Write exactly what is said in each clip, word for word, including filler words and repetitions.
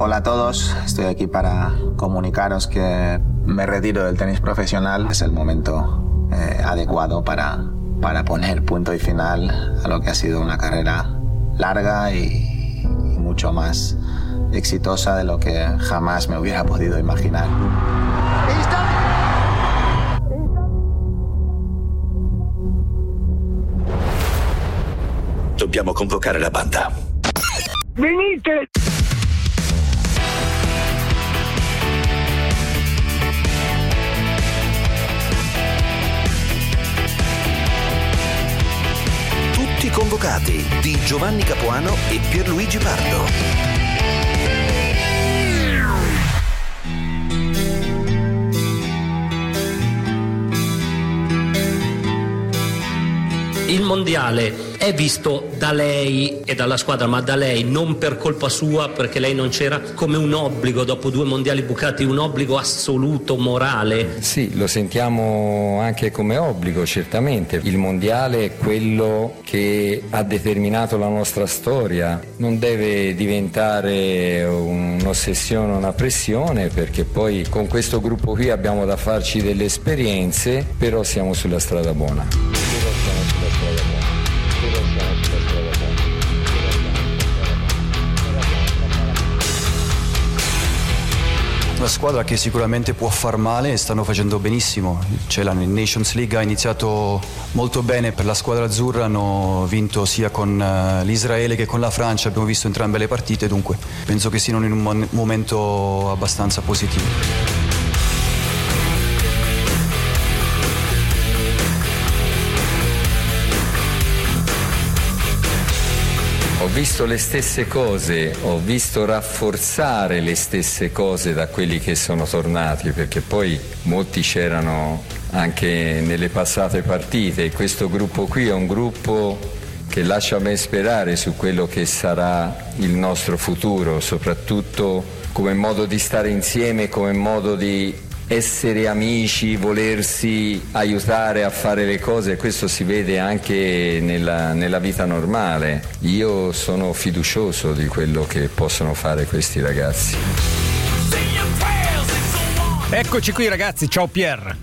Hola a todos, estoy aquí para comunicaros que me retiro del tenis profesional. Es el momento eh, adecuado para, para poner punto y final a lo que ha sido una carrera larga y, y mucho más exitosa de lo que jamás me hubiera podido imaginar. Dobbiamo convocare la banda. Venite! Tutti convocati di Giovanni Capuano e Pierluigi Pardo. Il mondiale è visto da lei e dalla squadra, ma da lei non per colpa sua, perché lei non c'era, come un obbligo dopo due mondiali bucati, un obbligo assoluto, morale. Sì, lo sentiamo anche come obbligo, certamente. Il mondiale è quello che ha determinato la nostra storia, non deve diventare un'ossessione, una pressione, perché poi con questo gruppo qui abbiamo da farci delle esperienze, però siamo sulla strada buona. Una squadra che sicuramente può far male e stanno facendo benissimo. Cioè, la Nations League ha iniziato molto bene per la squadra azzurra, hanno vinto sia con l'Israele che con la Francia, abbiamo visto entrambe le partite, dunque penso che siano in un momento abbastanza positivo. Ho visto le stesse cose, ho visto rafforzare le stesse cose da quelli che sono tornati, perché poi molti c'erano anche nelle passate partite. Questo gruppo qui è un gruppo che lascia ben sperare su quello che sarà il nostro futuro, soprattutto come modo di stare insieme, come modo di essere amici, volersi aiutare a fare le cose. Questo si vede anche nella, nella vita normale. Io sono fiducioso di quello che possono fare questi ragazzi. Eccoci qui ragazzi, ciao Pier.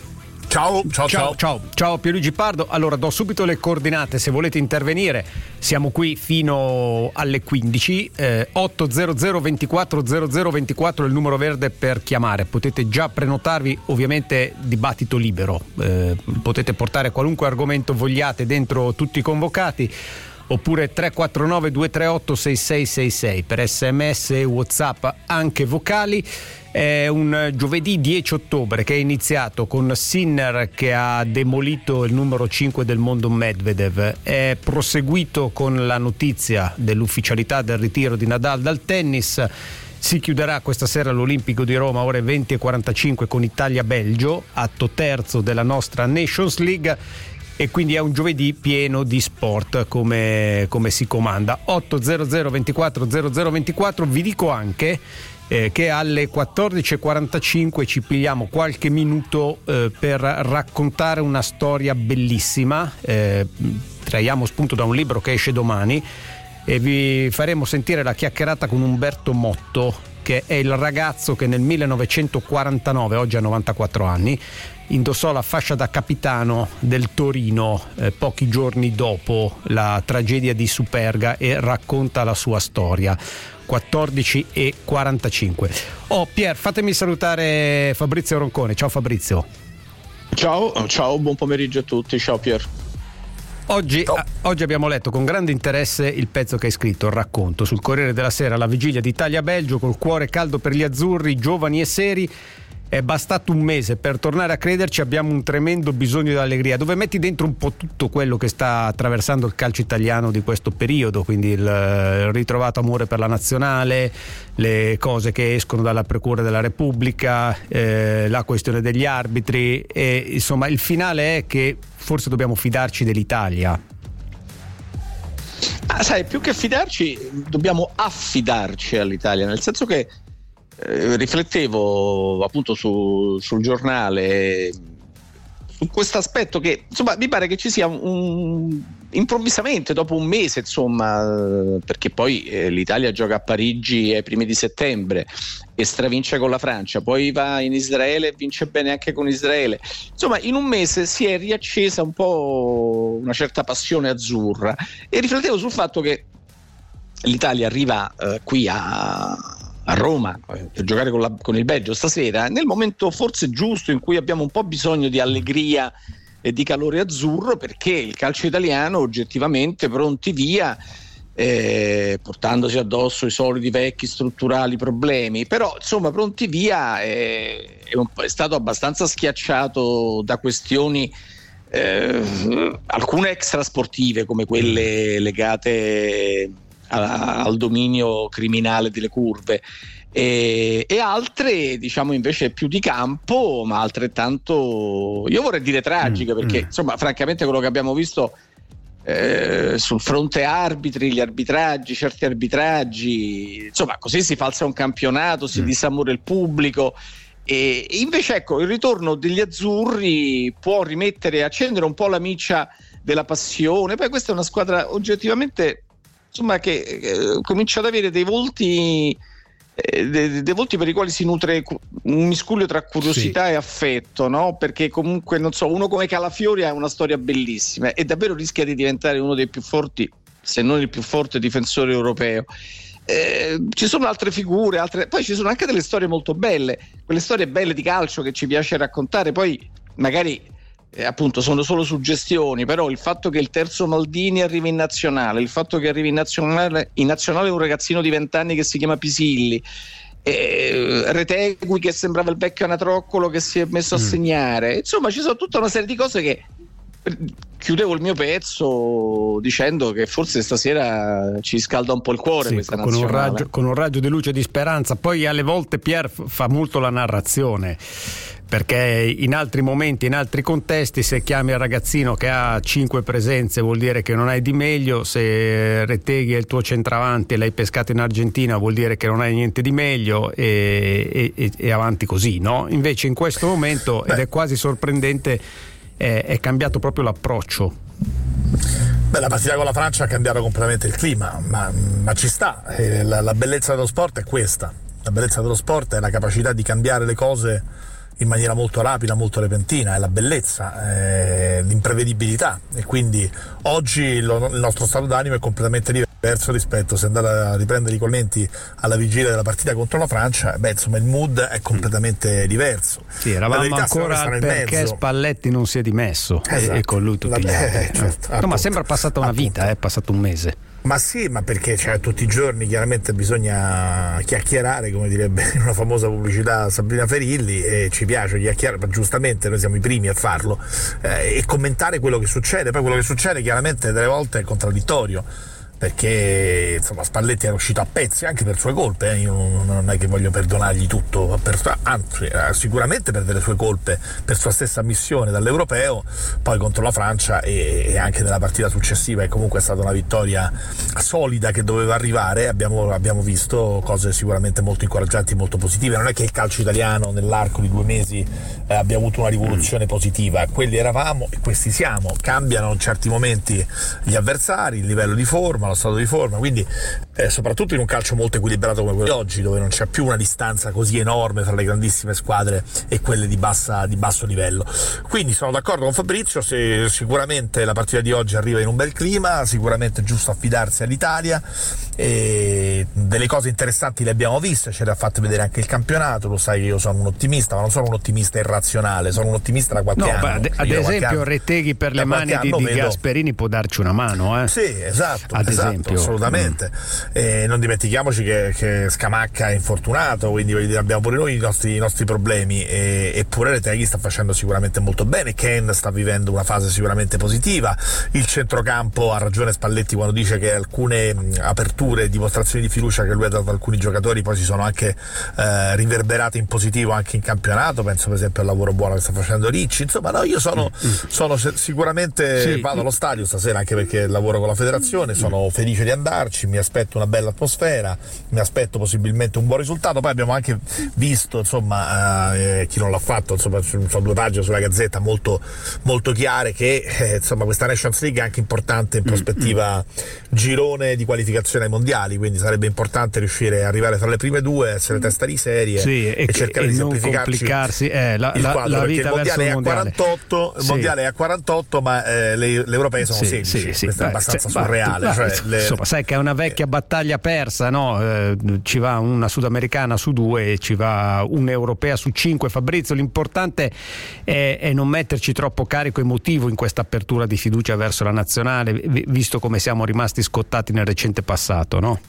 Ciao, ciao, ciao, ciao, ciao, ciao Pierluigi Pardo. Allora do subito le coordinate se volete intervenire. Siamo qui fino alle quindici. eh, otto zero zero ventiquattro zero zero ventiquattro è il numero verde per chiamare. Potete già prenotarvi, ovviamente dibattito libero. Eh, potete portare qualunque argomento vogliate dentro tutti i convocati. Oppure tre quattro nove due tre otto sei sei sei sei per sms e WhatsApp anche vocali. È un giovedì dieci ottobre che è iniziato con Sinner che ha demolito il numero cinque del mondo Medvedev, è proseguito con la notizia dell'ufficialità del ritiro di Nadal dal tennis. Si chiuderà questa sera all'Olimpico di Roma ore venti e quarantacinque con Italia-Belgio, atto terzo della nostra Nations League, e quindi è un giovedì pieno di sport come, come si comanda. otto zero zero ventiquattro zero zero ventiquattro. Vi dico anche eh, che alle quattordici e quarantacinque ci pigliamo qualche minuto eh, per raccontare una storia bellissima. Eh, traiamo spunto da un libro che esce domani e vi faremo sentire la chiacchierata con Umberto Motto, che è il ragazzo che nel millenovecentoquarantanove, oggi ha novantaquattro anni, indossò la fascia da capitano del Torino eh, pochi giorni dopo la tragedia di Superga, e racconta la sua storia. quattordici e quarantacinque. Oh Pier, fatemi salutare Fabrizio Roncone. Ciao Fabrizio. Ciao, ciao, buon pomeriggio a tutti. Ciao Pier. Oggi, a, oggi abbiamo letto con grande interesse il pezzo che hai scritto, il racconto, sul Corriere della Sera, la vigilia di Italia-Belgio, col cuore caldo per gli azzurri, giovani e seri. È bastato un mese per tornare a crederci, abbiamo un tremendo bisogno di allegria, dove metti dentro un po' tutto quello che sta attraversando il calcio italiano di questo periodo, quindi il, il ritrovato amore per la nazionale, le cose che escono dalla Procura della Repubblica, eh, la questione degli arbitri, e insomma il finale è che forse dobbiamo fidarci dell'Italia. Ah, sai, più che fidarci dobbiamo affidarci all'Italia, nel senso che Eh, riflettevo appunto su, sul giornale su questo aspetto che insomma mi pare che ci sia un, un improvvisamente dopo un mese, insomma, perché poi eh, l'Italia gioca a Parigi ai primi di settembre e stravince con la Francia, poi va in Israele e vince bene anche con Israele, insomma in un mese si è riaccesa un po' una certa passione azzurra, e riflettevo sul fatto che l'Italia arriva eh, qui a, a Roma eh, per giocare con, la, con il Belgio stasera nel momento forse giusto in cui abbiamo un po' bisogno di allegria e di calore azzurro, perché il calcio italiano oggettivamente pronti via, eh, portandosi addosso i soliti vecchi strutturali problemi, però insomma pronti via eh, è, un, è stato abbastanza schiacciato da questioni eh, alcune extrasportive come quelle legate a, al dominio criminale delle curve, E, e altre diciamo invece più di campo, ma altrettanto, io vorrei dire tragiche, perché insomma francamente quello che abbiamo visto eh, sul fronte arbitri, gli arbitraggi, certi arbitraggi, insomma così si falsa un campionato, si mm. disamora il pubblico, e, e invece ecco il ritorno degli azzurri può rimettere, accendere un po' la miccia della passione. Poi questa è una squadra oggettivamente insomma che eh, comincia ad avere dei volti Dei, dei volti per i quali si nutre un miscuglio tra curiosità sì. e affetto, no? Perché comunque non so, uno come Calafiori ha una storia bellissima e davvero rischia di diventare uno dei più forti, se non il più forte difensore europeo. Eh, ci sono altre figure, altre... poi ci sono anche delle storie molto belle, quelle storie belle di calcio che ci piace raccontare, poi magari Eh, appunto sono solo suggestioni, però il fatto che il terzo Maldini arrivi in nazionale, il fatto che arrivi in nazionale, in nazionale un ragazzino di vent'anni che si chiama Pisilli, eh, Retegui che sembrava il vecchio Anatroccolo che si è messo a segnare, insomma ci sono tutta una serie di cose che chiudevo il mio pezzo dicendo che forse stasera ci scalda un po' il cuore, sì, questa con nazionale. un raggio, con un raggio di luce di speranza. Poi alle volte Pier fa molto la narrazione, perché in altri momenti, in altri contesti, se chiami il ragazzino che ha cinque presenze vuol dire che non hai di meglio, se Retegui è il tuo centravanti e l'hai pescato in Argentina vuol dire che non hai niente di meglio, e, e, e avanti così, no? Invece in questo momento, ed è quasi sorprendente, è, è cambiato proprio l'approccio. Beh, la partita con la Francia ha cambiato completamente il clima, ma, ma ci sta, e la, la bellezza dello sport è questa, la bellezza dello sport è la capacità di cambiare le cose in maniera molto rapida, molto repentina, è la bellezza, è l'imprevedibilità, e quindi oggi lo, il nostro stato d'animo è completamente diverso rispetto se andare a riprendere i commenti alla vigilia della partita contro la Francia. Beh, insomma il mood è completamente diverso. Sì, eravamo ancora al perché mezzo. Spalletti non si è dimesso, esatto. e, e con lui tutti la, gli altri. Eh, certo, no, ma sembra passata una appunto. vita, è passato un mese. Ma sì, ma perché cioè, tutti i giorni chiaramente bisogna chiacchierare, come direbbe in una famosa pubblicità Sabrina Ferilli, e ci piace chiacchierare, ma giustamente noi siamo i primi a farlo, eh, e commentare quello che succede. Poi quello che succede chiaramente delle volte è contraddittorio, perché insomma Spalletti era uscito a pezzi anche per sue colpe, eh. Io non è che voglio perdonargli tutto, per, anzi sicuramente per delle sue colpe, per sua stessa ammissione dall'Europeo, poi contro la Francia e, e anche nella partita successiva, e comunque è stata una vittoria solida che doveva arrivare. Abbiamo, abbiamo visto cose sicuramente molto incoraggianti, molto positive. Non è che il calcio italiano nell'arco di due mesi eh, abbia avuto una rivoluzione positiva, quelli eravamo e questi siamo. Cambiano in certi momenti gli avversari, il livello di forma, lo stato di forma, quindi eh, soprattutto in un calcio molto equilibrato come quello di oggi, dove non c'è più una distanza così enorme tra le grandissime squadre e quelle di, bassa, di basso livello. Quindi sono d'accordo con Fabrizio, se sicuramente la partita di oggi arriva in un bel clima, sicuramente è giusto affidarsi all'Italia, e delle cose interessanti le abbiamo viste, ce le ha fatte vedere anche il campionato. Lo sai che io sono un ottimista, ma non sono un ottimista irrazionale, sono un ottimista da qualche no, anno. Ad, ad esempio anno, Retegui per le mani di, di Gasperini può darci una mano, eh? Sì, esatto, ad esempio. Esatto, assolutamente. Mm. E non dimentichiamoci che, che Scamacca è infortunato, quindi abbiamo pure noi i nostri, i nostri problemi, e, eppure Retegui sta facendo sicuramente molto bene. Ken sta vivendo una fase sicuramente positiva. Il centrocampo, ha ragione Spalletti quando dice che alcune mh, aperture, dimostrazioni di fiducia che lui ha dato ad alcuni giocatori poi si sono anche eh, riverberate in positivo anche in campionato. Penso per esempio al lavoro buono che sta facendo Ricci. Insomma, no, io sono, mm. sono sicuramente sì. vado allo stadio stasera anche perché lavoro con la federazione, sono sono felice di andarci, mi aspetto una bella atmosfera, mi aspetto possibilmente un buon risultato. Poi abbiamo anche visto, insomma, eh, chi non l'ha fatto, insomma, sono due pagine sulla Gazzetta molto, molto chiare che eh, insomma questa Nations League è anche importante in prospettiva mm-hmm. girone di qualificazione ai mondiali, quindi sarebbe importante riuscire a arrivare tra le prime due, essere testa di serie sì, e, e cercare e di non semplificarci complicarsi eh, la, il la, quadro, la perché vita il mondiale è a mondiale. quarantotto, il sì. mondiale è a quarantotto, ma eh, le, le europee sono sì, sedici, sì, sì, questo beh, è abbastanza cioè, surreale. bah, cioè, bah, le... insomma, sai che è una vecchia battaglia persa, no? Eh, ci va una sudamericana su due e ci va un'europea su cinque. Fabrizio, l'importante è, è non metterci troppo carico emotivo in questa apertura di fiducia verso la nazionale, visto come siamo rimasti scottati nel recente passato, no?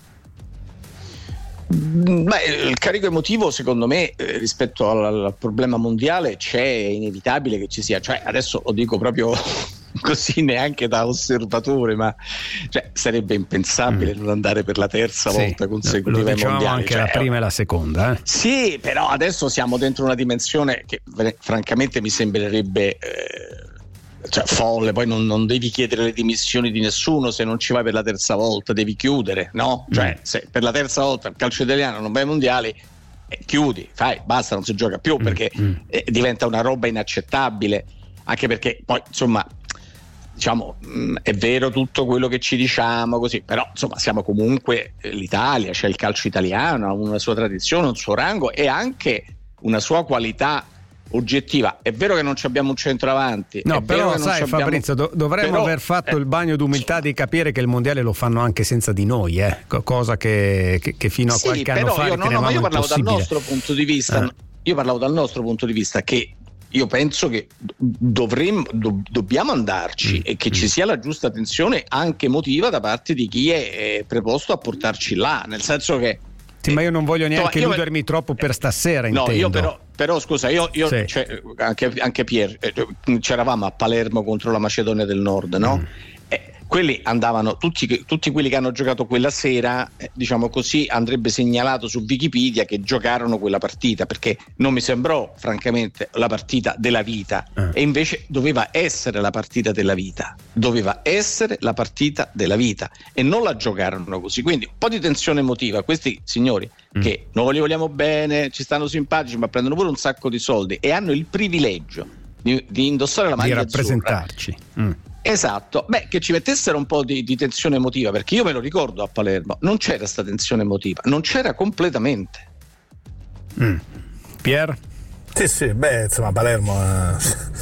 Beh, il carico emotivo secondo me eh, rispetto al, al problema mondiale c'è, è inevitabile che ci sia, cioè adesso lo dico proprio così neanche da osservatore, ma cioè, sarebbe impensabile mm. non andare per la terza sì, volta consecutiva ai mondiali, anche cioè, la prima e la seconda eh. Sì, però adesso siamo dentro una dimensione che francamente mi sembrerebbe eh, cioè folle. Poi non, non devi chiedere le dimissioni di nessuno se non ci vai per la terza volta, devi chiudere, no? Cioè mm. se per la terza volta il calcio italiano non va ai mondiali, eh, chiudi, fai, basta, non si gioca più, perché mm. eh, diventa una roba inaccettabile, anche perché poi insomma diciamo mh, è vero tutto quello che ci diciamo così, però insomma siamo comunque eh, l'Italia, c'è il calcio italiano, ha una sua tradizione, un suo rango e anche una sua qualità oggettiva. È vero che non abbiamo un centravanti, no, è però vero che sai abbiamo... Fabrizio do- dovremmo però, aver fatto eh, il bagno d'umiltà insomma, di capire che il mondiale lo fanno anche senza di noi, eh? cosa che, che, che fino a sì, qualche anno fa io, no, no, ma io parlavo dal nostro punto di vista eh. io parlavo dal nostro punto di vista che io penso che dovremmo, do, dobbiamo andarci mm. e che mm. ci sia la giusta attenzione anche emotiva da parte di chi è, è preposto a portarci là, nel senso che sì, eh, ma io non voglio neanche io, illudermi io, troppo per stasera, no, intendo. io però, però scusa, io, io sì. cioè, anche, anche Pier, eh, c'eravamo a Palermo contro la Macedonia del Nord, no? Mm. Eh, quelli andavano, tutti, tutti quelli che hanno giocato quella sera, eh, diciamo così, andrebbe segnalato su Wikipedia che giocarono quella partita, perché non mi sembrò francamente la partita della vita, eh. e invece doveva essere la partita della vita, doveva essere la partita della vita e non la giocarono così, quindi un po' di tensione emotiva. Questi signori mm. che non li vogliamo bene, ci stanno simpatici, ma prendono pure un sacco di soldi e hanno il privilegio di, di indossare la maglia di rappresentarci. Mm. Esatto, beh, che ci mettessero un po' di, di tensione emotiva, perché io me lo ricordo a Palermo, non c'era sta tensione emotiva, non c'era completamente. Mm. Pier? Sì, sì, beh, insomma, Palermo eh,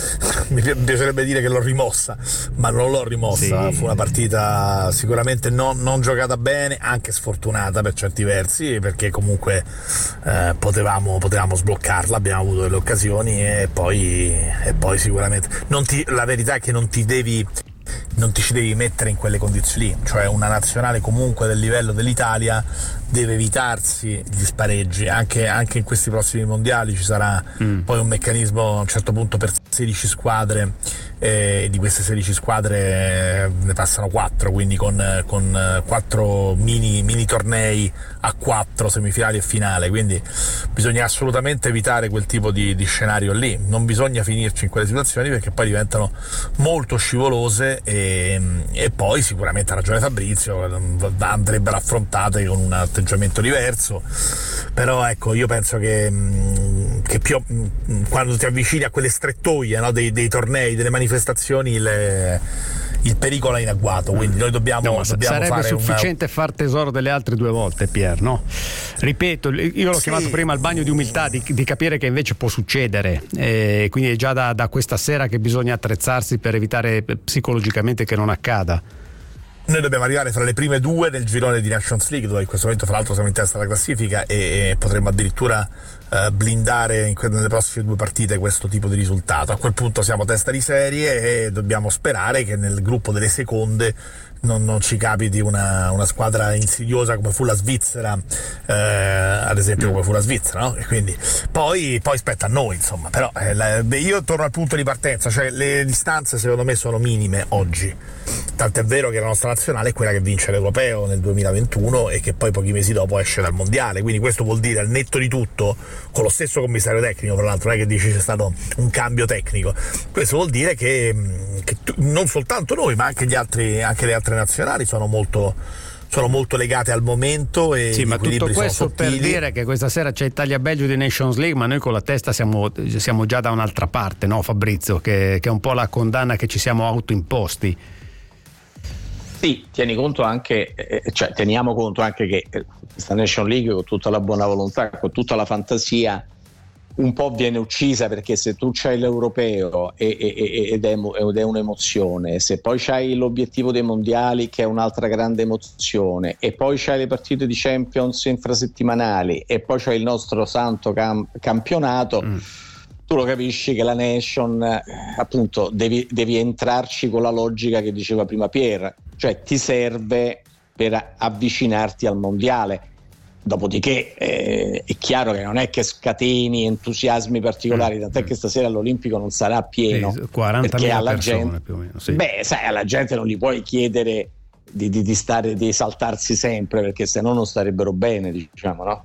mi piacerebbe dire che l'ho rimossa, ma non l'ho rimossa. Sì. Fu una partita sicuramente non, non giocata bene, anche sfortunata per certi versi, perché comunque eh, potevamo, potevamo sbloccarla, abbiamo avuto delle occasioni e poi, e poi sicuramente non ti, la verità è che non ti devi non ti ci devi mettere in quelle condizioni lì, cioè una nazionale comunque del livello dell'Italia deve evitarsi gli spareggi, anche, anche in questi prossimi mondiali ci sarà mm. poi un meccanismo a un certo punto per sedici squadre, e di queste sedici squadre ne passano quattro, quindi con, con quattro mini, mini tornei a quattro, semifinali e finale, quindi bisogna assolutamente evitare quel tipo di, di scenario lì, non bisogna finirci in quelle situazioni perché poi diventano molto scivolose e, e poi sicuramente ha ragione Fabrizio, andrebbero affrontate con un atteggiamento diverso, però ecco, io penso che, che più, quando ti avvicini a quelle strettoie, no, dei, dei tornei, delle manifestazioni, le, il pericolo è in agguato, quindi noi dobbiamo, no, dobbiamo sarebbe fare sufficiente una... far tesoro delle altre due volte, Pier, no? Ripeto, io l'ho sì. chiamato prima il bagno di umiltà, di, di capire che invece può succedere, e quindi è già da, da questa sera che bisogna attrezzarsi per evitare psicologicamente che non accada. Noi dobbiamo arrivare fra le prime due del girone di Nations League, dove in questo momento fra l'altro siamo in testa alla classifica, e, e potremmo addirittura eh, blindare in que- nelle prossime due partite questo tipo di risultato. A quel punto siamo testa di serie e dobbiamo sperare che nel gruppo delle seconde non, non ci capiti una, una squadra insidiosa come fu la Svizzera, eh, ad esempio come fu la Svizzera, no? E quindi poi, poi spetta a noi, insomma. Però eh, la, io torno al punto di partenza, cioè le distanze secondo me sono minime oggi, tant'è vero che la nostra nazionale è quella che vince l'Europeo nel duemilaventuno e che poi pochi mesi dopo esce dal Mondiale, quindi questo vuol dire, al netto di tutto, con lo stesso commissario tecnico, tra l'altro non è che dici c'è stato un cambio tecnico, questo vuol dire che, anche non soltanto noi, ma anche gli altri, anche le altre nazionali sono molto sono molto legate al momento e sì, ma tutto questo per sottili. dire che questa sera c'è Italia-Belgio di Nations League, ma noi con la testa siamo, siamo già da un'altra parte, no Fabrizio? Che, che è un po' la condanna che ci siamo autoimposti. Sì, tieni conto anche, eh, cioè teniamo conto anche che questa Nations League, con tutta la buona volontà, con tutta la fantasia, un po' viene uccisa, perché se tu c'hai l'europeo e, e, ed, è, ed è un'emozione, se poi c'hai l'obiettivo dei mondiali che è un'altra grande emozione, e poi c'hai le partite di Champions infrasettimanali, e poi c'hai il nostro santo cam- campionato, mm. tu lo capisci che la Nation, eh, appunto, devi, devi entrarci con la logica che diceva prima Pier, cioè ti serve per avvicinarti al mondiale. Dopodiché eh, è chiaro che non è che scateni entusiasmi particolari, tant'è che stasera all'Olimpico non sarà pieno, sì, quarantamila perché alla persone gente, più o meno, sì. Beh, sai, alla gente non gli puoi chiedere di, di, di stare, di esaltarsi sempre, perché se no non starebbero bene, diciamo, no?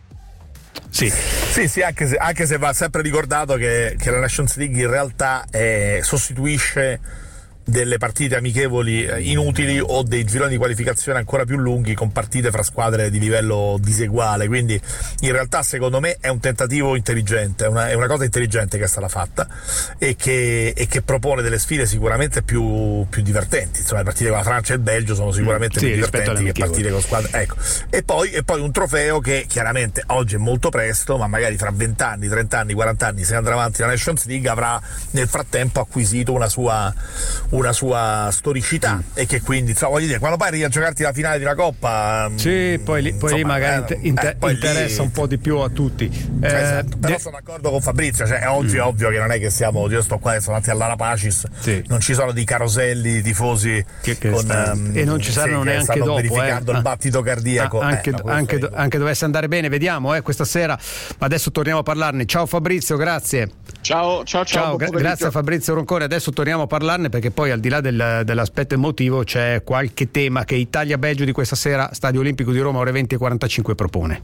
Sì, sì, sì, anche se, anche se va sempre ricordato che, che la Nations League in realtà eh, sostituisce delle partite amichevoli inutili o dei gironi di qualificazione ancora più lunghi con partite fra squadre di livello diseguale, quindi in realtà secondo me è un tentativo intelligente, è una, è una cosa intelligente che è stata fatta e che, e che propone delle sfide sicuramente più, più divertenti. Insomma, le partite con la Francia e il Belgio sono sicuramente sì, più divertenti che partite con squadre, ecco. E poi, e poi un trofeo che chiaramente oggi è molto presto, ma magari fra venti anni, trenta anni, quaranta anni, se andrà avanti la Nations League, avrà nel frattempo acquisito una sua una sua storicità, mm. e che quindi, insomma, voglio dire, quando poi arrivi a giocarti la finale di una coppa, sì, poi lì, poi insomma, lì magari eh, inter- eh, poi interessa lì, un po' di più a tutti, eh, esatto. Però de- sono d'accordo con Fabrizio, cioè oggi mm. è ovvio che non è che siamo, io sto qua, sono andati all'Arapacis, sì. non ci sono di caroselli tifosi che, che con, um, e non ci saranno sì, neanche stanno dopo, verificando eh. il battito cardiaco, ah, anche, eh, no, anche, do- anche dovesse andare bene, vediamo eh, questa sera, ma adesso torniamo a parlarne. Ciao Fabrizio, grazie. Ciao, ciao, ciao, ciao gra- grazie a Fabrizio Roncone. Adesso torniamo a parlarne, perché poi al di là del, dell'aspetto emotivo c'è qualche tema che Italia-Belgio di questa sera, Stadio Olimpico di Roma, ore venti e quarantacinque, propone.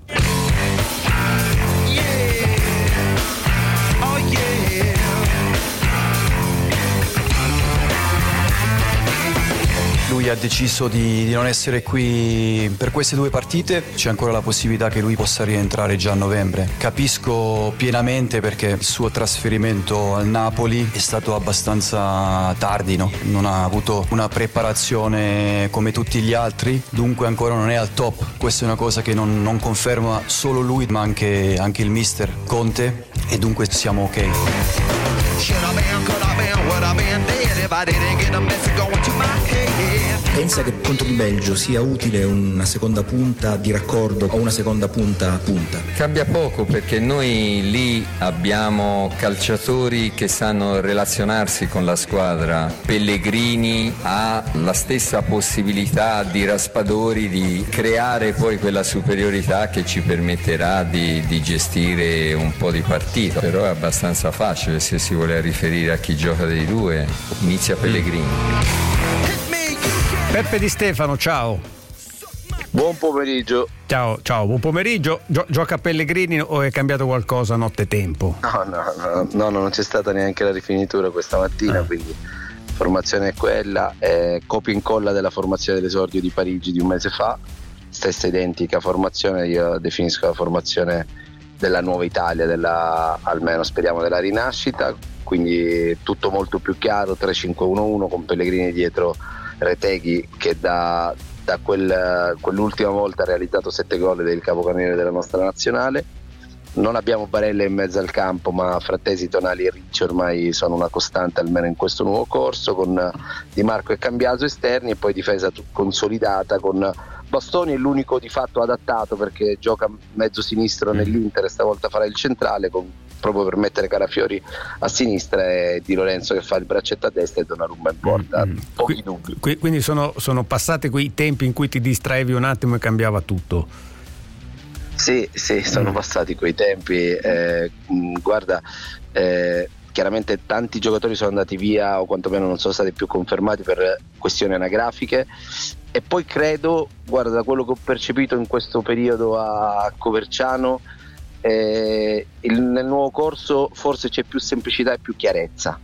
Lui ha deciso di, di non essere qui per queste due partite, c'è ancora la possibilità che lui possa rientrare già a novembre. Capisco pienamente, perché il suo trasferimento al Napoli è stato abbastanza tardi, no? Non ha avuto una preparazione come tutti gli altri, dunque ancora non è al top. Questa è una cosa che non, non conferma solo lui, ma anche, anche il mister Conte, e dunque siamo ok. Pensa che contro il Belgio sia utile una seconda punta di raccordo o una seconda punta punta? Cambia poco, perché noi lì abbiamo calciatori che sanno relazionarsi con la squadra. Pellegrini ha la stessa possibilità di Raspadori di creare poi quella superiorità che ci permetterà di, di gestire un po' di partita, però è abbastanza facile. Se si vuole riferire a chi gioca dei due, inizia Pellegrini. Peppe Di Stefano, ciao. Buon pomeriggio. Ciao, ciao, buon pomeriggio. Gio- gioca Pellegrini o è cambiato qualcosa nottetempo? No, no, no, no, non c'è stata neanche la rifinitura questa mattina, eh. quindi formazione è quella, è copia e incolla della formazione dell'esordio di Parigi di un mese fa, stessa identica formazione, io definisco la formazione della nuova Italia, della, almeno speriamo della rinascita, quindi tutto molto più chiaro, tre cinque uno uno con Pellegrini dietro Retegui, che da, da quel, quell'ultima volta ha realizzato sette gol del capocannoniere della nostra nazionale. Non abbiamo Barella in mezzo al campo, ma Frattesi, Tonali e Ricci ormai sono una costante almeno in questo nuovo corso, con Di Marco e Cambiaso esterni, e poi difesa consolidata con Bastoni, è l'unico di fatto adattato perché gioca mezzo sinistro nell'Inter e stavolta farà il centrale, con, proprio per mettere Carafiori a sinistra, e Di Lorenzo che fa il braccetto a destra e Donnarumma in porta. Mm-hmm. Pochi Qui, dubbi. Qui, quindi sono, sono passati quei tempi in cui ti distraevi un attimo e cambiava tutto. Sì, sì, sono mm. passati quei tempi. Eh, guarda, eh, chiaramente tanti giocatori sono andati via o quantomeno non sono stati più confermati per questioni anagrafiche, e poi credo, guarda, da quello che ho percepito in questo periodo a Coverciano, eh, il, nel nuovo corso forse c'è più semplicità e più chiarezza,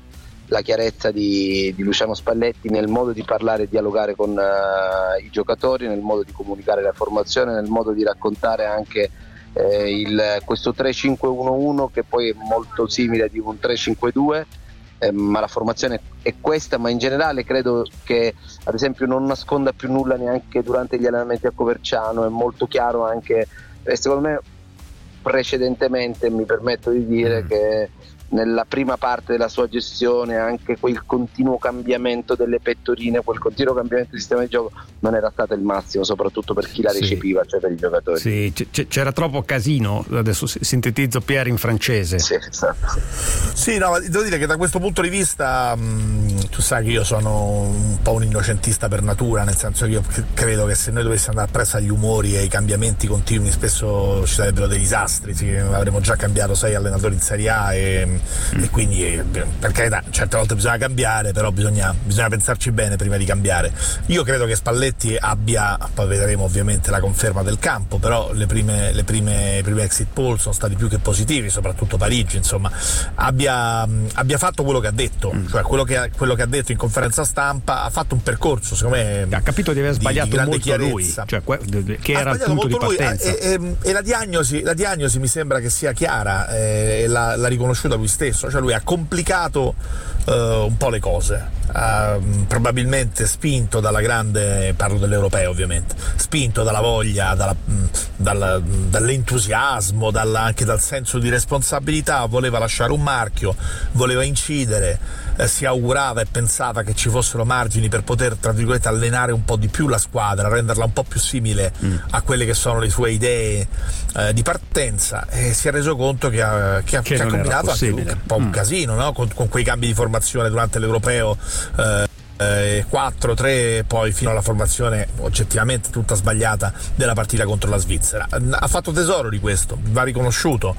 la chiarezza di, di Luciano Spalletti nel modo di parlare e dialogare con uh, i giocatori, nel modo di comunicare la formazione, nel modo di raccontare anche eh, il, questo tre cinque uno uno che poi è molto simile di un tre cinque due, eh, ma la formazione è questa, ma in generale credo che ad esempio non nasconda più nulla neanche durante gli allenamenti a Coverciano, è molto chiaro anche, e secondo me precedentemente mi permetto di dire mm. che nella prima parte della sua gestione anche quel continuo cambiamento delle pettorine, quel continuo cambiamento del sistema di gioco non era stato il massimo, soprattutto per chi la recepiva, sì. cioè per i giocatori. Sì, c- c'era troppo casino, adesso sintetizzo Pier in francese. Sì, esatto. Sì, no, devo dire che da questo punto di vista mh, tu sai che io sono un po' un innocentista per natura, nel senso che io credo che se noi dovessimo andare appresso agli umori e ai cambiamenti continui spesso ci sarebbero dei disastri, sì, avremmo già cambiato sei allenatori in Serie A e, mm. e quindi per carità certe volte bisogna cambiare, però bisogna, bisogna pensarci bene prima di cambiare. Io credo che Spalletti abbia, poi vedremo ovviamente la conferma del campo, però le prime, le prime, i primi exit poll sono stati più che positivi, soprattutto Parigi, insomma, abbia, abbia fatto quello che ha detto, mm. cioè quello che, ha, quello che ha detto in conferenza stampa, ha fatto un percorso, secondo me ha capito di aver sbagliato di, di molto chiarezza. Lui, cioè che era il punto di partenza lui, e, e, e la diagnosi la diagnosi mi sembra che sia chiara, eh, e l'ha, l'ha riconosciuta lui stesso, cioè lui ha complicato uh, un po' le cose, uh, probabilmente spinto dalla grande, parlo dell'europeo ovviamente, spinto dalla voglia, dalla, dalla, dall'entusiasmo, dalla, anche dal senso di responsabilità, voleva lasciare un marchio, voleva incidere, eh, si augurava e pensava che ci fossero margini per poter, tra virgolette, allenare un po' di più la squadra, renderla un po' più simile mm. a quelle che sono le sue idee eh, di partenza, e si è reso conto che ha, che ha, che che ha combinato anche un po' un mm. casino, no? con, con quei cambi di formazione durante l'europeo, eh, quattro tre, poi fino alla formazione oggettivamente tutta sbagliata della partita contro la Svizzera. Ha fatto tesoro di questo, va riconosciuto,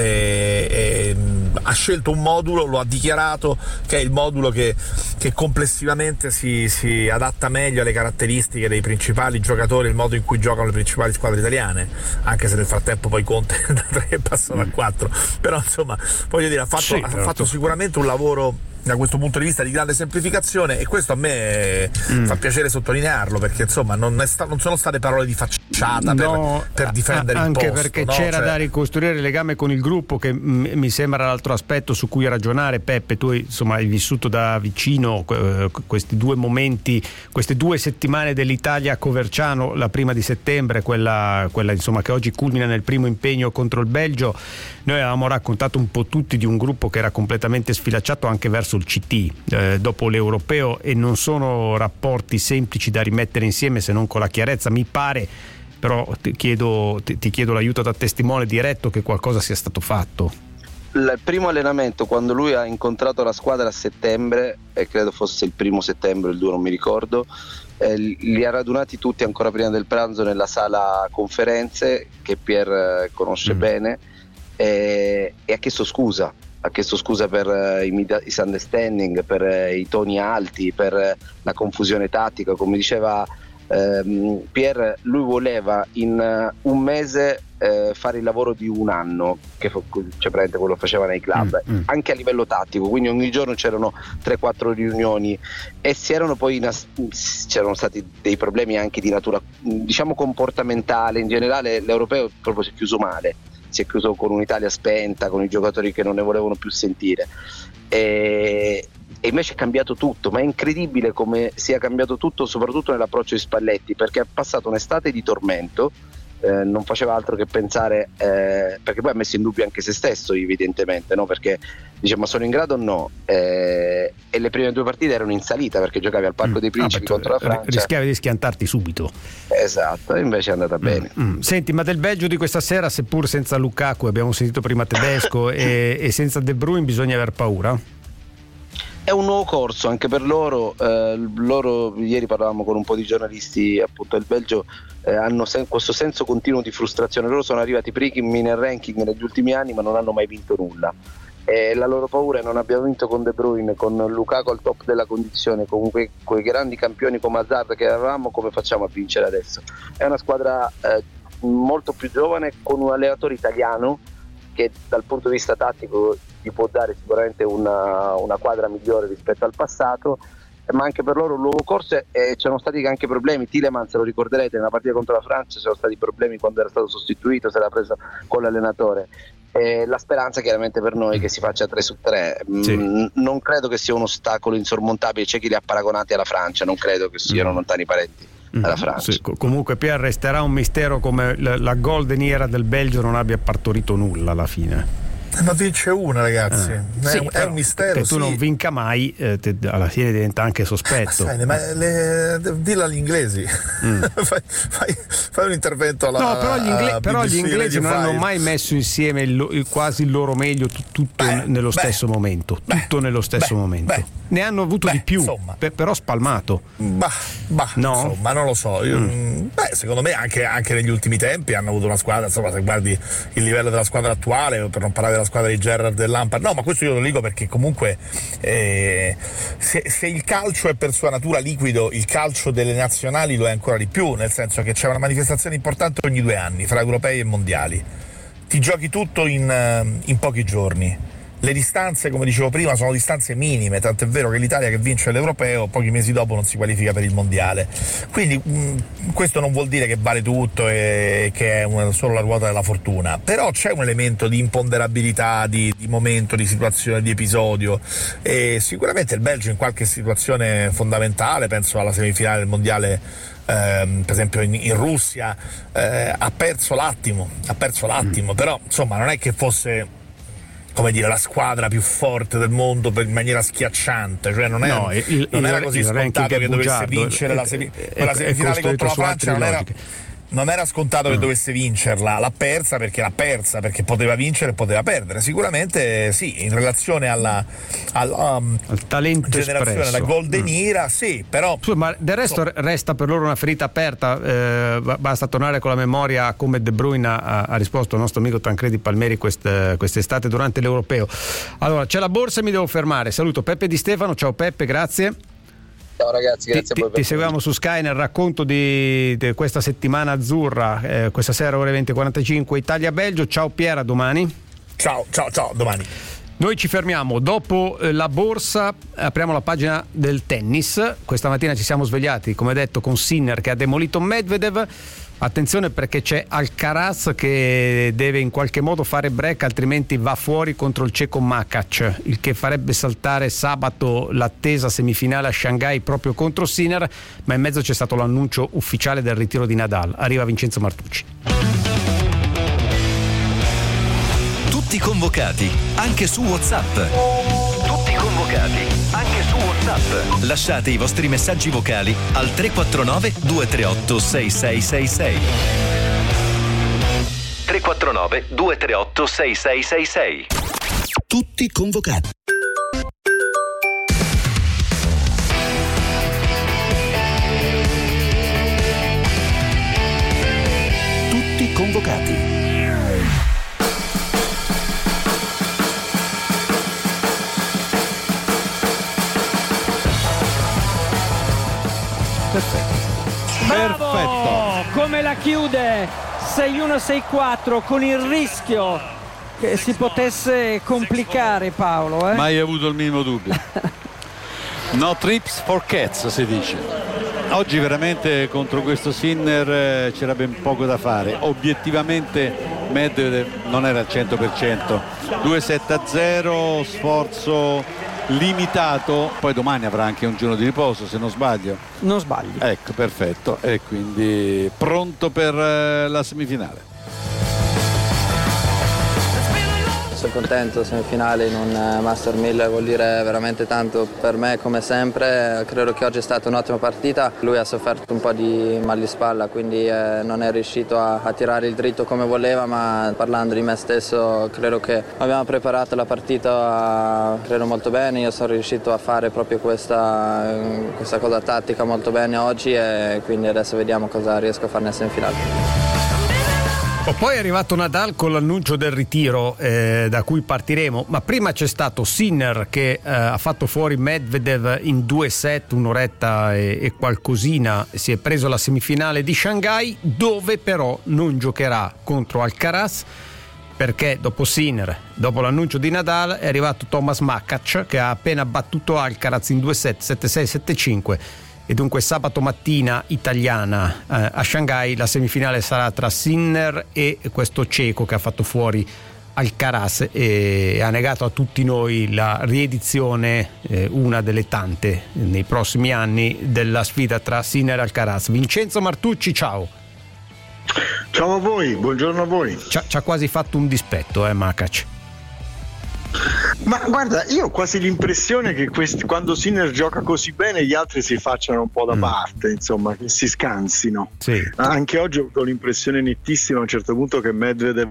e, e, ha scelto un modulo, lo ha dichiarato, che è il modulo che, che complessivamente si, si adatta meglio alle caratteristiche dei principali giocatori, il modo in cui giocano le principali squadre italiane, anche se nel frattempo poi Conte da tre passano a quattro, però insomma voglio dire ha fatto, sì, ha certo. fatto sicuramente un lavoro da questo punto di vista di grande semplificazione, e questo a me mm. fa piacere sottolinearlo, perché insomma non, è sta- non sono state parole di facciata no, per, per difendere a- il posto, anche perché no? c'era cioè... da ricostruire il legame con il gruppo, che m- mi sembra l'altro aspetto su cui ragionare. Peppe, tu insomma hai vissuto da vicino eh, questi due momenti, queste due settimane dell'Italia a Coverciano, la prima di settembre, quella, quella insomma che oggi culmina nel primo impegno contro il Belgio. Noi avevamo raccontato un po' tutti di un gruppo che era completamente sfilacciato anche verso il C T eh, dopo l'europeo, e non sono rapporti semplici da rimettere insieme se non con la chiarezza, mi pare, però ti chiedo, ti, ti chiedo l'aiuto da testimone diretto che qualcosa sia stato fatto. Il primo allenamento, quando lui ha incontrato la squadra a settembre, e credo fosse il primo settembre, il due non mi ricordo, eh, li ha radunati tutti ancora prima del pranzo nella sala conferenze che Pier eh, conosce mm. bene, e, e ha chiesto scusa ha chiesto scusa per uh, i misunderstanding, per uh, i toni alti, per uh, la confusione tattica. Come diceva um, Pier, lui voleva in uh, un mese uh, fare il lavoro di un anno, che fu, cioè praticamente quello faceva nei club, mm, mm. anche a livello tattico, quindi ogni giorno c'erano tre quattro riunioni, e si erano poi nas- c'erano stati dei problemi anche di natura, diciamo, comportamentale. In generale l'europeo proprio si è chiuso male, si è chiuso con un'Italia spenta, con i giocatori che non ne volevano più sentire, e, e invece è cambiato tutto. Ma è incredibile come sia cambiato tutto, soprattutto nell'approccio di Spalletti, perché ha passato un'estate di tormento, eh, non faceva altro che pensare, eh, perché poi ha messo in dubbio anche se stesso evidentemente, no? Perché dice ma sono in grado o no, eh, e le prime due partite erano in salita perché giocavi al Parco mm. dei Principi ah, contro la Francia, rischiavi di schiantarti subito. Esatto, invece è andata bene. mm. Mm. Senti, ma del Belgio di questa sera, seppur senza Lukaku, abbiamo sentito prima tedesco e, e senza De Bruyne, bisogna aver paura? È un nuovo corso anche per loro, eh, loro ieri parlavamo con un po' di giornalisti appunto del Belgio, eh, hanno sen- questo senso continuo di frustrazione. Loro sono arrivati primi nel ranking negli ultimi anni ma non hanno mai vinto nulla, e la loro paura è non abbiamo vinto con De Bruyne, con Lukaku al top della condizione, con quei, quei grandi campioni come Hazard che avevamo, come facciamo a vincere adesso? È una squadra eh, molto più giovane, con un allenatore italiano che dal punto di vista tattico gli può dare sicuramente una, una quadra migliore rispetto al passato, ma anche per loro un nuovo corso, e c'erano stati anche problemi. Tielemans, lo ricorderete, nella partita contro la Francia c'erano stati problemi quando era stato sostituito, se l'era presa con l'allenatore. E la speranza chiaramente per noi è che si faccia tre su tre. Sì. Mm, non credo che sia un ostacolo insormontabile, c'è chi li ha paragonati alla Francia, non credo che siano mm. lontani parenti dalla Francia. Sì, comunque Pier, resterà un mistero come la, la golden era del Belgio non abbia partorito nulla alla fine. Ma vince una, ragazzi, eh. è, sì, è però, un mistero. Che tu sì. non vinca mai, eh, te, alla fine diventa anche sospetto. Ma, sai, ma le, dillo agli inglesi, mm. fai, fai, fai un intervento alla. No, però gli, ingle- però B B C, gli inglesi non hanno mai messo insieme il, il, quasi il loro meglio, t- tutto beh, nello beh, stesso momento. Tutto beh, nello stesso beh, momento. Beh, ne hanno avuto di più, per, però spalmato. Bah, bah, no? Insomma, non lo so. Io, mm. Beh, secondo me anche, anche negli ultimi tempi hanno avuto una squadra. Insomma, se guardi il livello della squadra attuale, per non parlare della squadra di Gerrard e Lampard, no, ma questo io lo dico perché comunque eh, se, se il calcio è per sua natura liquido, il calcio delle nazionali lo è ancora di più, nel senso che c'è una manifestazione importante ogni due anni fra europei e mondiali, ti giochi tutto in, in pochi giorni. Le distanze, come dicevo prima, sono distanze minime, tanto è vero che l'Italia che vince l'Europeo pochi mesi dopo non si qualifica per il Mondiale. Quindi mh, questo non vuol dire che vale tutto e che è una, solo la ruota della fortuna, però c'è un elemento di imponderabilità, di, di momento, di situazione, di episodio, e sicuramente il Belgio in qualche situazione fondamentale, penso alla semifinale del Mondiale ehm, per esempio in, in Russia, eh, ha perso l'attimo, ha perso l'attimo, mm. però insomma non è che fosse, come dire, la squadra più forte del mondo per, in maniera schiacciante, cioè non, è, no, il, non il, era così scontato che dovesse vincere è, la semi, è, quella semifinale contro la Francia, non era, non era scontato che mm. dovesse vincerla, l'ha persa perché l'ha persa, perché poteva vincere e poteva perdere, sicuramente sì, in relazione alla, alla um, al talento generazione, espresso. la Golden mm. Era, sì, però Scusa, ma del resto so, resta per loro una ferita aperta, eh, basta tornare con la memoria a come De Bruyne ha, ha risposto al nostro amico Tancredi Palmeri quest, quest'estate durante l'Europeo. Allora, c'è la borsa e mi devo fermare. Saluto Peppe Di Stefano, ciao Peppe, grazie. Ciao ragazzi, grazie ti, a voi. Ti, ti seguiamo su Sky nel racconto di, di questa settimana azzurra, eh, questa sera ore venti e quarantacinque Italia-Belgio. Ciao Piera, domani. Ciao, ciao, ciao, domani. Noi ci fermiamo, dopo eh, la borsa apriamo la pagina del tennis. Questa mattina ci siamo svegliati, come detto, con Sinner che ha demolito Medvedev. Attenzione perché c'è Alcaraz che deve in qualche modo fare break, altrimenti va fuori contro il ceco Makac, il che farebbe saltare sabato l'attesa semifinale a Shanghai proprio contro Sinner, ma in mezzo c'è stato l'annuncio ufficiale del ritiro di Nadal. Arriva Vincenzo Martucci. Tutti convocati, anche su WhatsApp. Tutti convocati, anche su WhatsApp. Lasciate i vostri messaggi vocali al tre quattro nove due tre otto sei sei sei sei. tre quattro nove due tre otto sei sei sei sei. Tutti convocati. Tutti convocati. Perfetto. Bravo! Perfetto. Come la chiude sei uno sei quattro con il rischio che si potesse complicare, Paolo, eh? Mai avuto il minimo dubbio. No trips for cats, si dice. Oggi veramente contro questo Sinner eh, c'era ben poco da fare. Obiettivamente Medvedev non era al cento per cento. due sette a zero, sforzo limitato, poi domani avrà anche un giorno di riposo se non sbaglio. Non sbaglio. Ecco, perfetto, e quindi pronto per eh, la semifinale. Sono contento, semifinale in un Master mille vuol dire veramente tanto per me come sempre. Credo che oggi è stata un'ottima partita, lui ha sofferto un po' di mal di spalla, quindi eh, non è riuscito a, a tirare il dritto come voleva, ma parlando di me stesso credo che abbiamo preparato la partita credo molto bene. Io sono riuscito a fare proprio questa, questa cosa tattica molto bene oggi e quindi adesso vediamo cosa riesco a fare nel semifinale. Poi è arrivato Nadal con l'annuncio del ritiro eh, da cui partiremo, ma prima c'è stato Sinner che eh, ha fatto fuori Medvedev in due set, un'oretta e, e qualcosina, si è preso la semifinale di Shanghai, dove però non giocherà contro Alcaraz perché dopo Sinner, dopo l'annuncio di Nadal, è arrivato Thomas Makac che ha appena battuto Alcaraz in due set, sette sei sette cinque, e dunque sabato mattina italiana eh, a Shanghai la semifinale sarà tra Sinner e questo ceco che ha fatto fuori Alcaraz e ha negato a tutti noi la riedizione, eh, una delle tante nei prossimi anni, della sfida tra Sinner e Alcaraz. Vincenzo Martucci, ciao. Ciao a voi, buongiorno a voi. Ci ha, ci ha quasi fatto un dispetto, eh Makac. Ma guarda, io ho quasi l'impressione che questi, quando Sinner gioca così bene, gli altri si facciano un po' da mm. parte, insomma, che si scansino. Sì. Anche oggi ho avuto l'impressione nettissima a un certo punto che Medvedev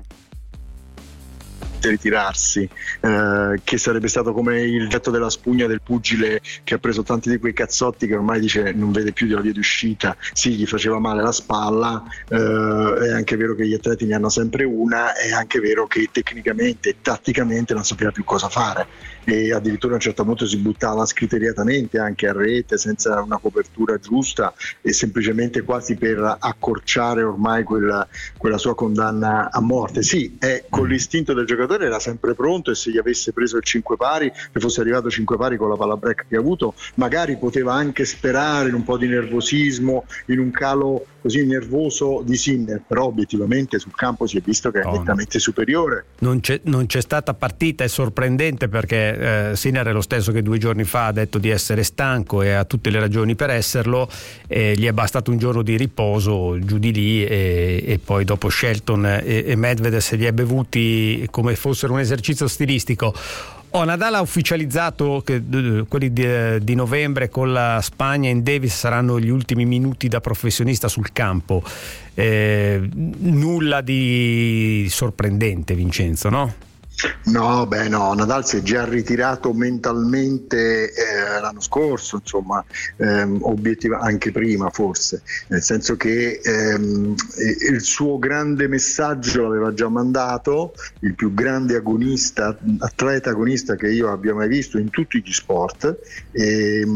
ritirarsi, eh, che sarebbe stato come il getto della spugna del pugile che ha preso tanti di quei cazzotti che ormai dice non vede più la via d'uscita. Sì, gli faceva male la spalla, eh, è anche vero che gli atleti ne hanno sempre una, è anche vero che tecnicamente e tatticamente non sapeva più cosa fare e addirittura a un certo punto si buttava scriteriatamente anche a rete senza una copertura giusta e semplicemente quasi per accorciare ormai quella, quella sua condanna a morte. Sì, è con l'istinto del giocatore, era sempre pronto e se gli avesse preso il cinque pari, se fosse arrivato cinque pari con la palla break che ha avuto, magari poteva anche sperare in un po' di nervosismo, in un calo così nervoso di Sinner, però obiettivamente sul campo si è visto che è oh, nettamente superiore. Non c'è, non c'è stata partita, è sorprendente perché eh, Sinner è lo stesso che due giorni fa ha detto di essere stanco e ha tutte le ragioni per esserlo, e gli è bastato un giorno di riposo giù di lì e, e poi dopo Shelton e, e Medvedev se li è bevuti come fossero un esercizio stilistico. Oh, Nadal ha ufficializzato che uh, quelli di, uh, di novembre con la Spagna in Davis saranno gli ultimi minuti da professionista sul campo. Eh, nulla di sorprendente, Vincenzo, no? No, beh no, Nadal si è già ritirato mentalmente eh, l'anno scorso, insomma, ehm, obiettiva anche prima forse, nel senso che ehm, il suo grande messaggio l'aveva già mandato, il più grande agonista, atleta agonista che io abbia mai visto in tutti gli sport, e,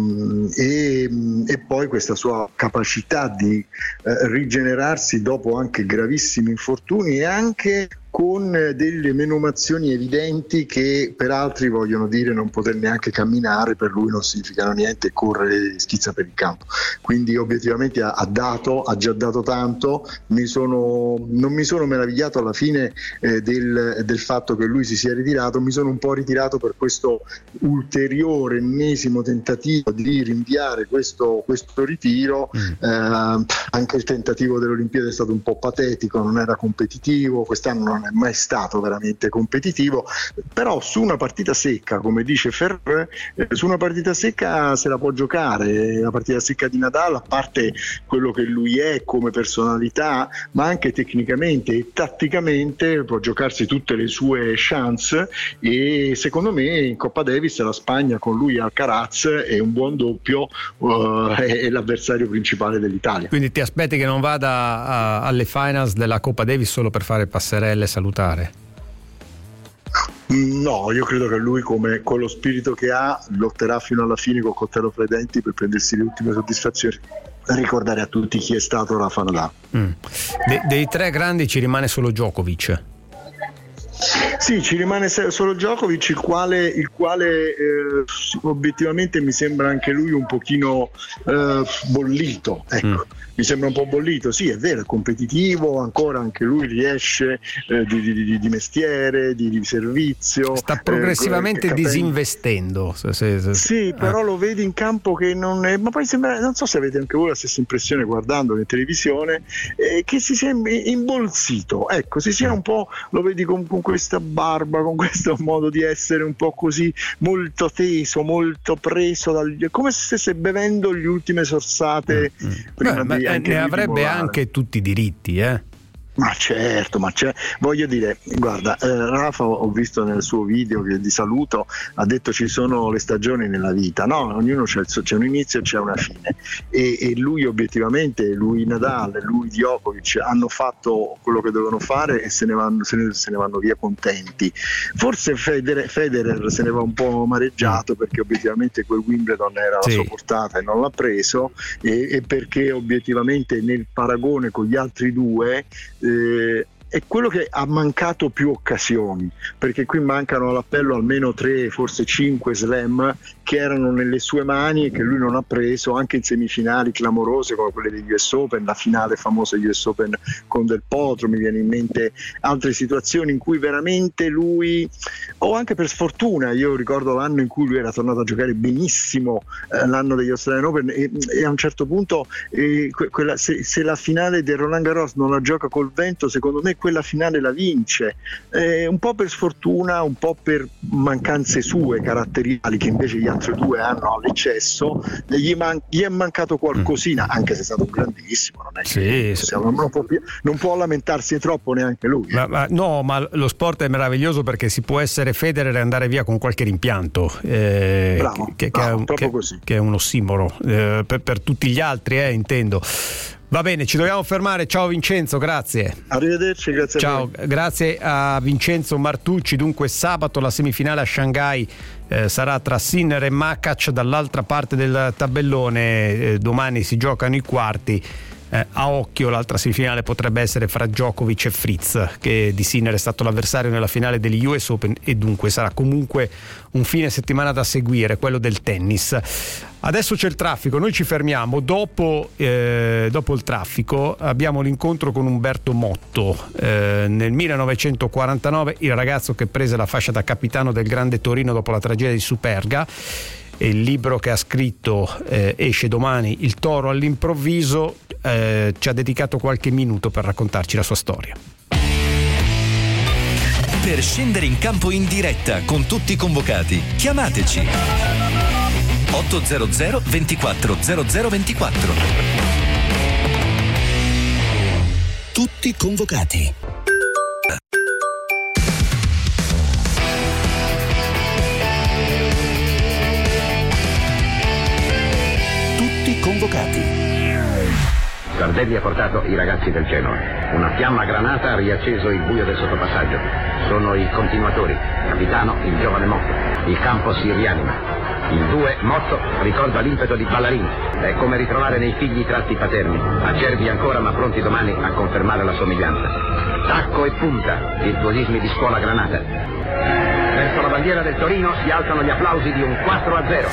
e, e poi questa sua capacità di eh, rigenerarsi dopo anche gravissimi infortuni e anche con delle menomazioni evidenti che per altri vogliono dire non poter neanche camminare, per lui non significano niente, corre e schizza per il campo. Quindi obiettivamente ha, ha dato, ha già dato tanto. Mi sono, non mi sono meravigliato alla fine eh, del, del fatto che lui si sia ritirato, mi sono un po' ritirato per questo ulteriore ennesimo tentativo di rinviare questo, questo ritiro. Mm. Eh, anche il tentativo delle Olimpiadi è stato un po' patetico, non era competitivo, quest'anno non è mai stato veramente competitivo, però su una partita secca, come dice Ferrer, eh, su una partita secca se la può giocare. La partita secca di Nadal, a parte quello che lui è come personalità, ma anche tecnicamente e tatticamente può giocarsi tutte le sue chance, e secondo me in Coppa Davis la Spagna con lui Alcaraz è un buon doppio, uh, è l'avversario principale dell'Italia. Quindi ti aspetti che non vada a, alle finals della Coppa Davis solo per fare passerelle, salutare? No, io credo che lui, come con lo spirito che ha, lotterà fino alla fine col coltello fra i denti per prendersi le ultime soddisfazioni. Ricordare a tutti chi è stato Rafa Nadal. Mm. De- dei tre grandi ci rimane solo Djokovic. Sì, ci rimane solo Djokovic, il quale, il quale eh, obiettivamente mi sembra anche lui un pochino eh, bollito, ecco. Mm. Mi sembra un po' bollito, sì, è vero, è competitivo, ancora anche lui riesce eh, di, di, di mestiere, di, di servizio. Sta progressivamente eh, disinvestendo. Se, se, se. Sì, però eh. lo vedi in campo che non è, ma poi sembra, non so se avete anche voi la stessa impressione guardandolo in televisione, eh, che si sia imbolsito, ecco, si sia un po', lo vedi con, con questa barba, con questo modo di essere un po' così, molto teso, molto preso, dal, come se stesse bevendo le ultime sorsate mm. prima Beh, di ne avrebbe anche tutti i diritti, eh? Ma certo, ma c'è, voglio dire, guarda, eh, Rafa ho visto nel suo video che di saluto ha detto ci sono le stagioni nella vita, no, ognuno c'è, il, c'è un inizio e c'è una fine, e, e lui obiettivamente, lui Nadal, lui Djokovic hanno fatto quello che dovevano fare e se ne vanno, se ne, se ne vanno via contenti. Forse Federer, Federer se ne va un po' amareggiato perché obiettivamente quel Wimbledon era sì. alla sua portata e non l'ha preso, e, e perché obiettivamente nel paragone con gli altri due Eh, è quello che ha mancato più occasioni, perché qui mancano all'appello almeno tre, forse cinque slam che erano nelle sue mani e che lui non ha preso, anche in semifinali clamorose come quelle degli U S Open, la finale famosa degli U S Open con Del Potro, mi viene in mente altre situazioni in cui veramente lui, o anche per sfortuna, io ricordo l'anno in cui lui era tornato a giocare benissimo, eh, l'anno degli Australian Open, e, e a un certo punto eh, que- quella, se, se la finale del Roland Garros non la gioca col vento, secondo me quella finale la vince, eh, un po' per sfortuna, un po' per mancanze sue caratteriali che invece gli altri due hanno all'eccesso, gli, man- gli è mancato qualcosina, anche se è stato un grandissimo, non è sì, che sì. Possiamo, non, può, non può lamentarsi troppo neanche lui. Ma, ma, no, ma lo sport è meraviglioso perché si può essere Federer e andare via con qualche rimpianto, eh, bravo, che, bravo, che, è un, proprio che, così. che è un ossimoro eh, per, per tutti gli altri, eh, intendo. Va bene, ci dobbiamo fermare. Ciao Vincenzo, grazie. Arrivederci, grazie. Ciao, a voi. Grazie a Vincenzo Martucci. Dunque sabato la semifinale a Shanghai eh, sarà tra Sinner e Makac dall'altra parte del tabellone, eh, domani si giocano i quarti. Eh, a occhio l'altra semifinale potrebbe essere fra Djokovic e Fritz, che di Sinner è stato l'avversario nella finale degli U S Open, e dunque sarà comunque un fine settimana da seguire, quello del tennis. Adesso c'è il traffico, noi ci fermiamo. Dopo, eh, dopo il traffico abbiamo l'incontro con Umberto Motto, eh, nel millenovecentoquarantanove il ragazzo che prese la fascia da capitano del Grande Torino dopo la tragedia di Superga. Il libro che ha scritto eh, esce domani, Il toro all'improvviso. Eh, ci ha dedicato qualche minuto per raccontarci la sua storia. Per scendere in campo in diretta con tutti i convocati, chiamateci ottocento ventiquattro zero zero ventiquattro. Tutti convocati. Tutti convocati. Sardelli ha portato i ragazzi del Genoa. Una fiamma granata ha riacceso il buio del sottopassaggio. Sono i continuatori. Capitano, il giovane Motto. Il campo si rianima. Il due, Motto, ricorda l'impeto di Ballarini. È come ritrovare nei figli i tratti paterni. Acerbi ancora, ma pronti domani a confermare la somiglianza. Tacco e punta, virtuosismi di scuola granata. Verso la bandiera del Torino si alzano gli applausi di un quattro a zero.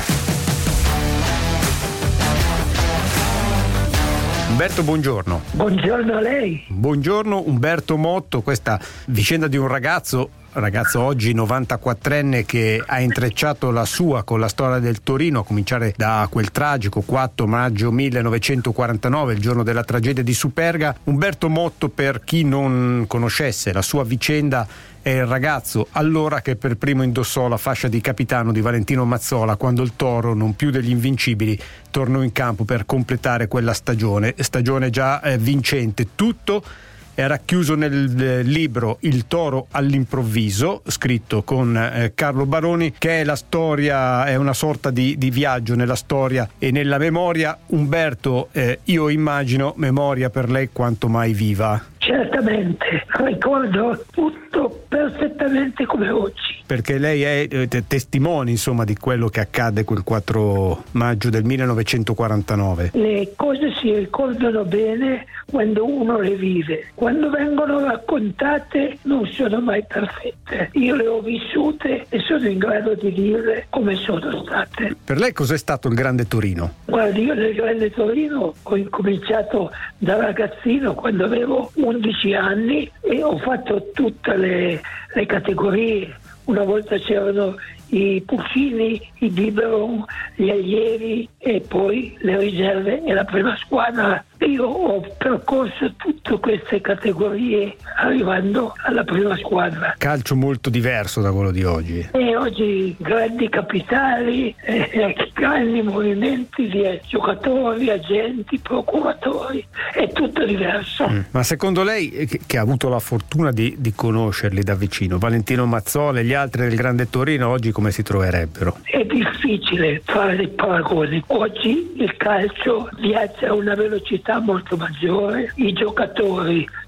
Umberto, buongiorno. Buongiorno a lei. Buongiorno Umberto Motto. Questa vicenda di un ragazzo ragazzo oggi novantaquattrenne che ha intrecciato la sua con la storia del Torino, a cominciare da quel tragico quattro maggio millenovecentoquarantanove, il giorno della tragedia di Superga. Umberto Motto, per chi non conoscesse la sua vicenda, è il ragazzo allora che per primo indossò la fascia di capitano di Valentino Mazzola quando il Toro, non più degli invincibili, tornò in campo per completare quella stagione, stagione già eh, vincente. Tutto è racchiuso nel eh, libro Il Toro all'improvviso, scritto con eh, Carlo Baroni, che è la storia, è una sorta di, di viaggio nella storia e nella memoria. Umberto, eh, io immagino memoria per lei quanto mai viva. Certamente, ricordo tutto perfettamente come oggi. Perché lei è eh, testimone, insomma, di quello che accadde quel quattro maggio del millenovecentoquarantanove. Le cose si ricordano bene quando uno le vive. Quando vengono raccontate non sono mai perfette. Io le ho vissute e sono in grado di dire come sono state. Per lei cos'è stato il Grande Torino? Guardi, io nel Grande Torino ho incominciato da ragazzino quando avevo undici anni e ho fatto tutte le, le categorie. Una volta c'erano i Puccini, i Biberon, gli allievi e poi le riserve e la prima squadra. Io ho percorso tutte queste categorie arrivando alla prima squadra. Calcio molto diverso da quello di oggi. E oggi grandi capitali, eh, grandi movimenti di giocatori, agenti, procuratori, è tutto diverso. Mm. Ma secondo lei, che, che ha avuto la fortuna di, di conoscerli da vicino, Valentino Mazzola e gli altri del Grande Torino, oggi come si troverebbero? È difficile fare dei paragoni. Oggi il calcio viaggia a una velocità molto maggiore, i giocatori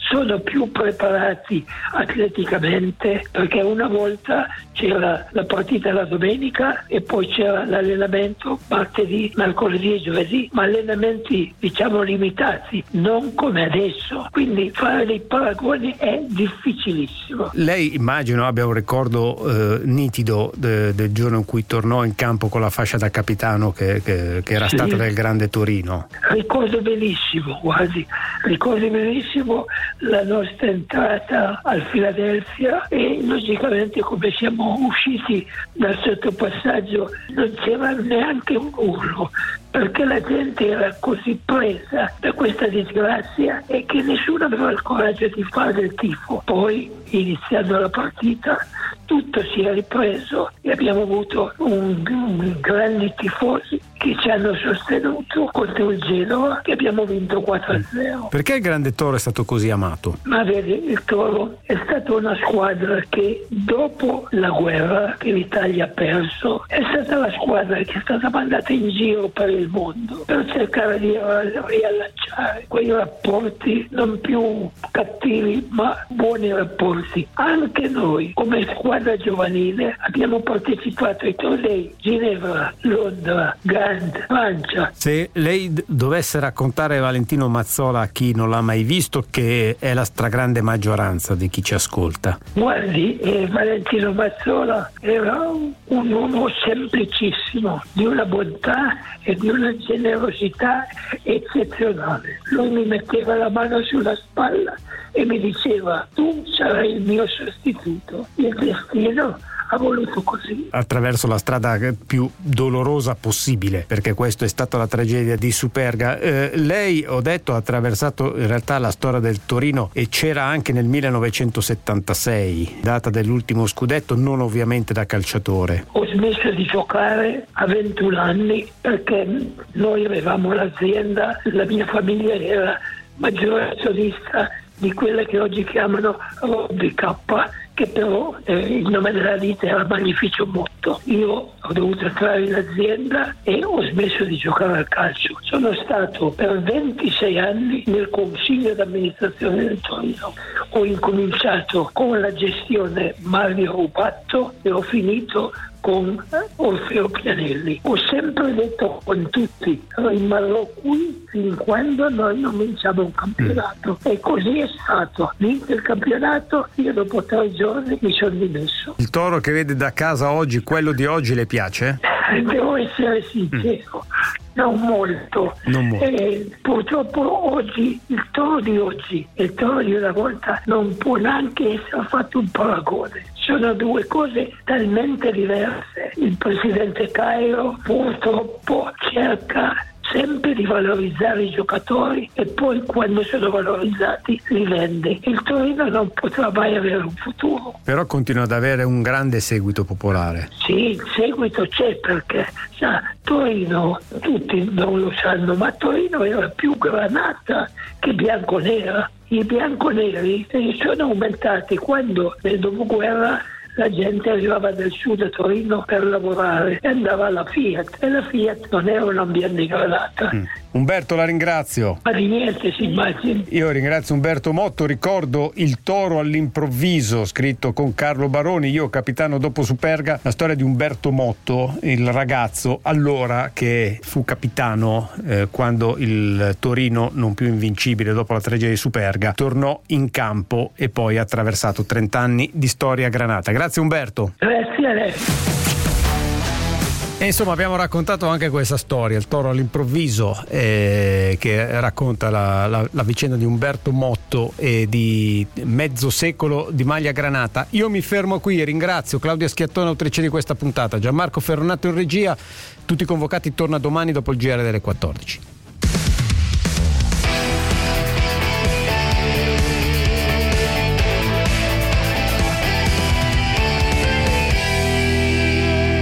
sono più preparati atleticamente, perché una volta c'era la partita la domenica e poi c'era l'allenamento martedì, mercoledì e giovedì, ma allenamenti diciamo limitati, non come adesso, quindi fare dei paragoni è difficilissimo. Lei immagino abbia un ricordo eh, nitido de, del giorno in cui tornò in campo con la fascia da capitano che, che, che era Sì. stata del Grande Torino. Ricordo benissimo, guardi, ricordo benissimo la nostra entrata al Philadelphia e logicamente come siamo usciti dal sottopassaggio non c'era neanche un urlo, perché la gente era così presa da questa disgrazia e che nessuno aveva il coraggio di fare il tifo. Poi, iniziando la partita, tutto si è ripreso e abbiamo avuto un, un grandi tifosi che ci hanno sostenuto contro il Genoa, che abbiamo vinto quattro a zero. Perché il Grande Toro è stato così amato? Ma vedi, il Toro è stata una squadra che dopo la guerra che l'Italia ha perso è stata la squadra che è stata mandata in giro per il mondo per cercare di riallacciare quei rapporti non più cattivi ma buoni rapporti. Anche noi come squadra giovanile abbiamo partecipato ai tornei Ginevra, Londra, Gand, Francia. Se lei d- dovesse raccontare Valentino Mazzola a chi non l'ha mai visto, che è la stragrande maggioranza di chi ci ascolta. Guardi, eh, Valentino Mazzola era un, un uomo semplicissimo, di una bontà e di una generosità eccezionale. Lui mi metteva la mano sulla spalla e mi diceva: tu sarai il mio sostituto. Il destino ha voluto così. Attraverso la strada più dolorosa possibile, perché questa è stata la tragedia di Superga. Eh, lei, ho detto, ha attraversato in realtà la storia del Torino e c'era anche nel millenovecentosettantasei, data dell'ultimo scudetto, non ovviamente da calciatore. Ho smesso di giocare a ventuno anni perché noi avevamo l'azienda, la mia famiglia era maggiore azionista di quella che oggi chiamano Robby K, che però eh, il nome della ditta era Magnificio Motto. Io ho dovuto entrare in azienda e ho smesso di giocare al calcio. Sono stato per ventisei anni nel consiglio d'amministrazione del Torino. Ho incominciato con la gestione Mario Rubatto e ho finito con Orfeo Pianelli. Ho sempre detto con tutti: rimarrò qui fin quando noi non vinciamo un campionato. Mm. E così è stato. Vinto il campionato, io dopo tre giorni mi sono dimesso. Il Toro che vede da casa oggi, quello di oggi, le piace? Devo essere sincero, mm. non molto. Non molto. Eh, purtroppo oggi, il Toro di oggi e il Toro di una volta non può neanche essere fatto un paragone. Sono due cose talmente diverse. Il presidente Cairo purtroppo cerca sempre di valorizzare i giocatori e poi quando sono valorizzati li vende. Il Torino non potrà mai avere un futuro. Però continua ad avere un grande seguito popolare. Sì, il seguito c'è perché sa, Torino, tutti non lo sanno, ma Torino era più granata che bianconera. I bianconeri sono aumentati quando nel dopoguerra la gente arrivava dal sud a Torino per lavorare e andava alla Fiat, e la Fiat non era un'ambiente granata. Mm. Umberto, la ringrazio. Ma di niente, si immagini. Io ringrazio Umberto Motto, ricordo Il Toro all'improvviso, scritto con Carlo Baroni, io capitano dopo Superga, la storia di Umberto Motto, il ragazzo allora che fu capitano eh, quando il Torino, non più invincibile dopo la tragedia di Superga, tornò in campo e poi ha attraversato trent'anni di storia granata. Grazie Umberto. Grazie a lei. E insomma abbiamo raccontato anche questa storia, Il Toro all'improvviso, eh, che racconta la, la, la vicenda di Umberto Motto e di mezzo secolo di maglia granata. Io mi fermo qui e ringrazio Claudia Schiattone, autrice di questa puntata, Gianmarco Ferronato in regia. Tutti convocati, torna domani dopo il G R delle quattordici.